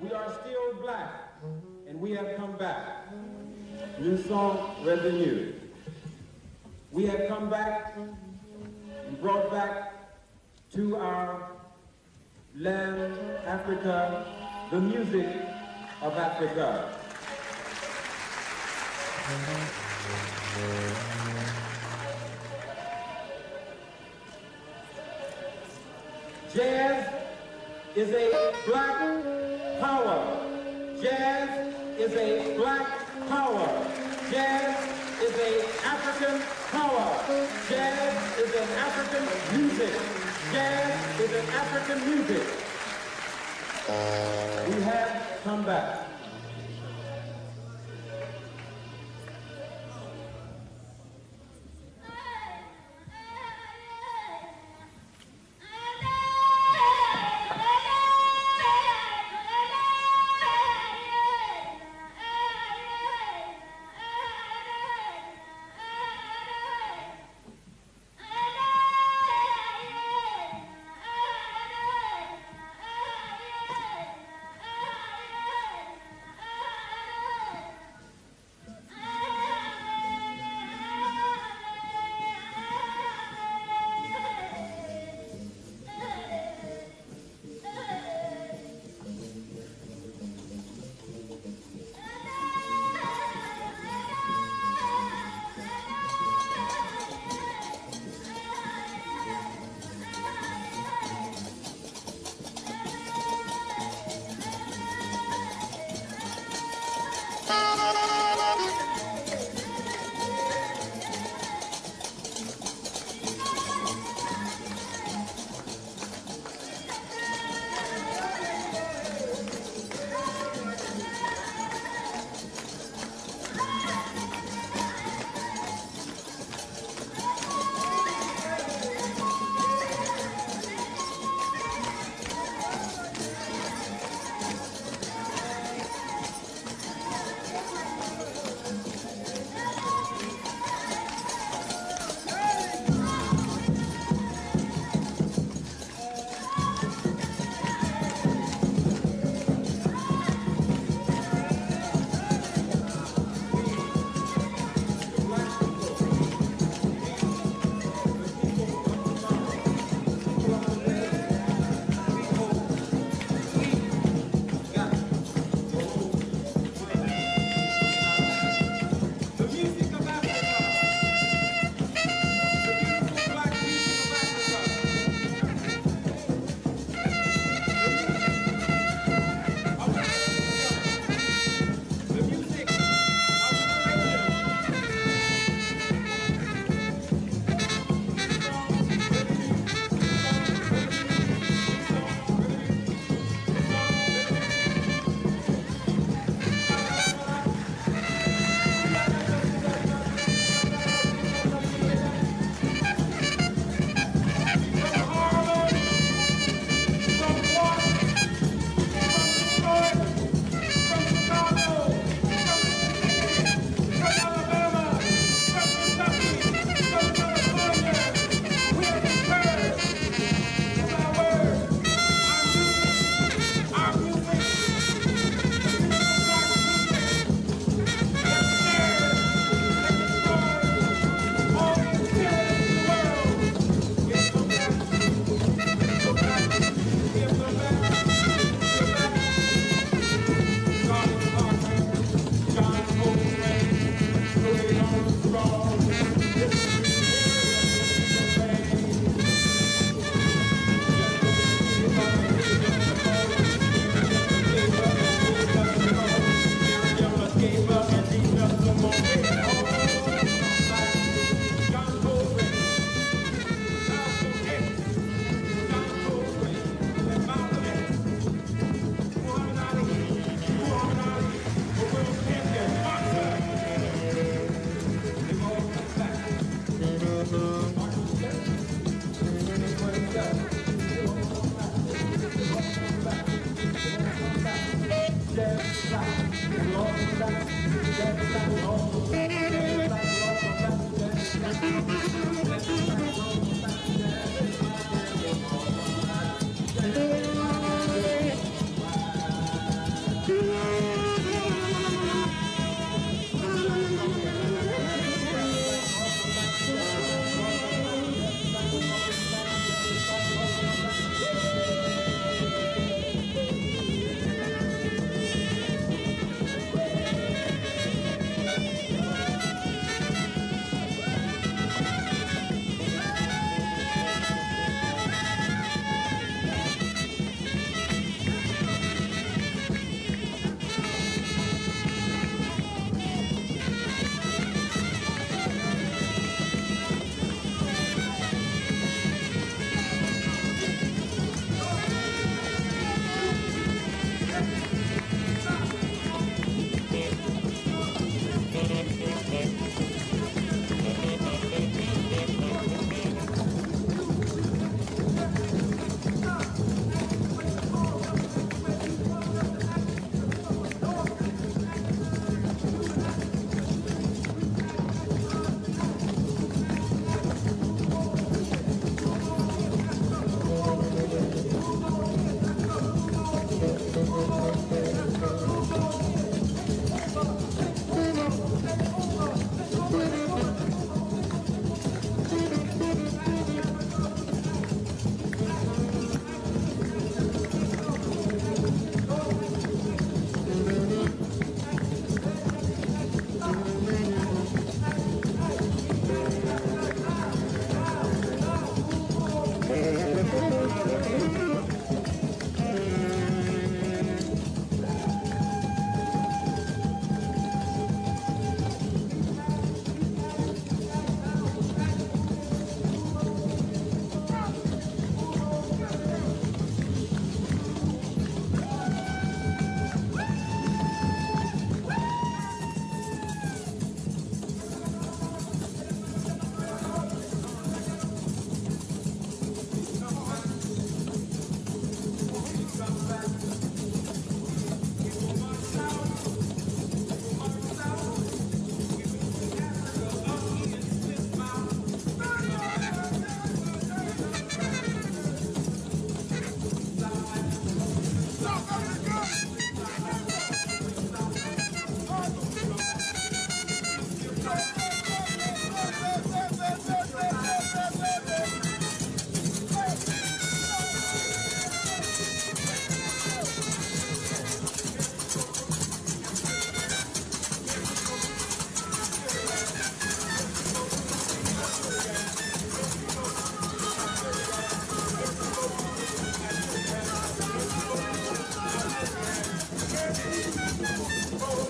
We are still black, and we have come back. New song, Revenue. We have come back and brought back to our land, Africa, the music of Africa. Jazz is a black power. Jazz is a black power. Jazz is an African power. Jazz is an African music. Jazz is an African music. We have come back.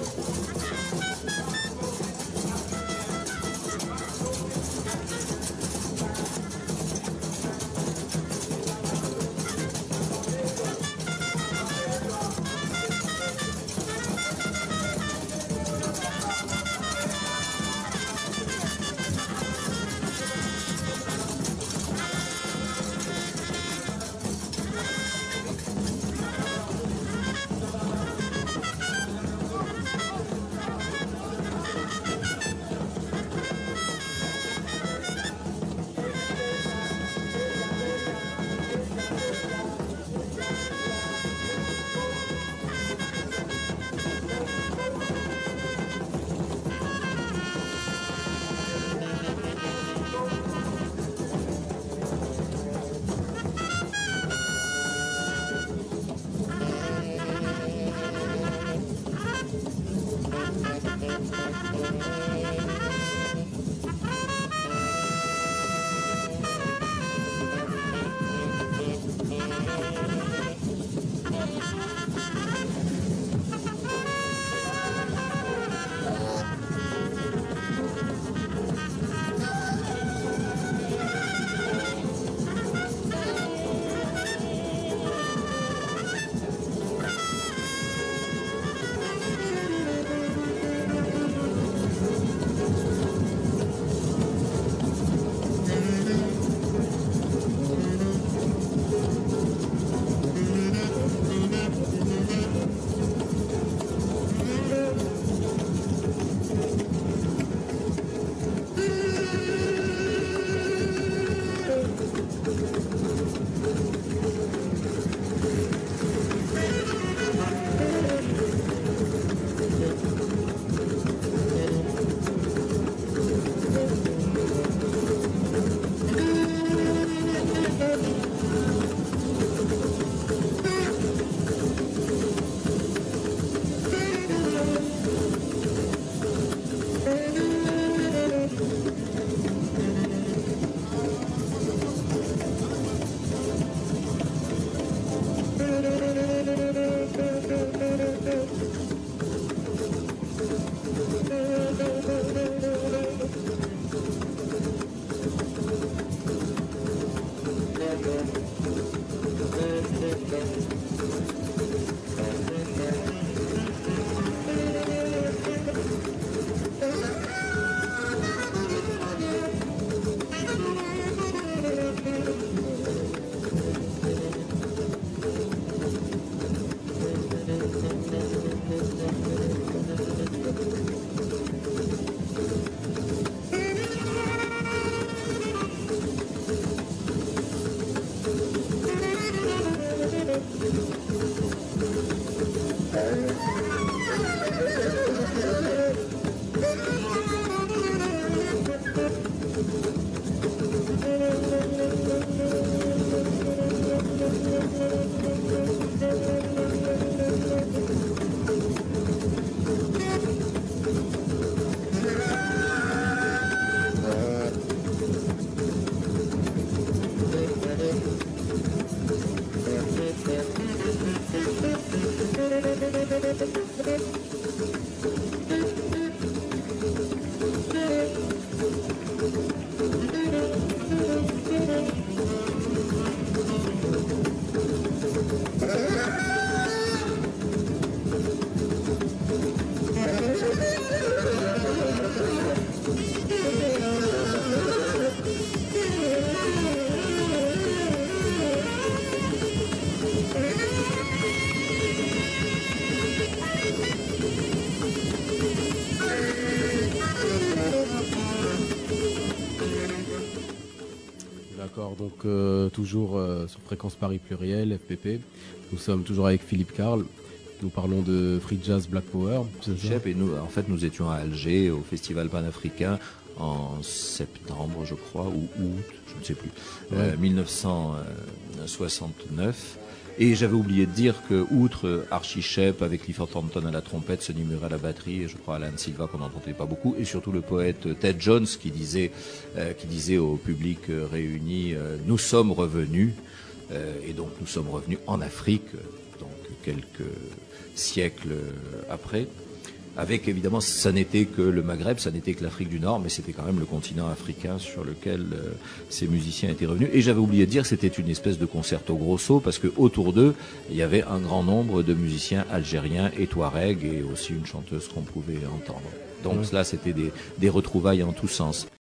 Donc toujours sur Fréquence Paris Pluriel, FPP. Nous sommes toujours avec Philippe Carl. Nous parlons de Free Jazz Black Power. Et nous, en fait, nous étions à Alger au Festival panafricain en septembre, je crois, ou août, je ne sais plus, 1969. Et j'avais oublié de dire que, outre Archie Shepp avec Clifford Thornton à la trompette, Sonny Murray à la batterie, et je crois Alan Silva qu'on n'entendait pas beaucoup, et surtout le poète Ted Jones qui disait au public réuni nous sommes revenus, et donc nous sommes revenus en Afrique, donc quelques siècles après, avec évidemment, ça n'était que le Maghreb, ça n'était que l'Afrique du Nord, mais c'était quand même le continent africain sur lequel ces musiciens étaient revenus. Et j'avais oublié de dire, c'était une espèce de concerto grosso, parce que autour d'eux, il y avait un grand nombre de musiciens algériens et touaregs, et aussi une chanteuse qu'on pouvait entendre. Donc là, c'était des retrouvailles en tous sens.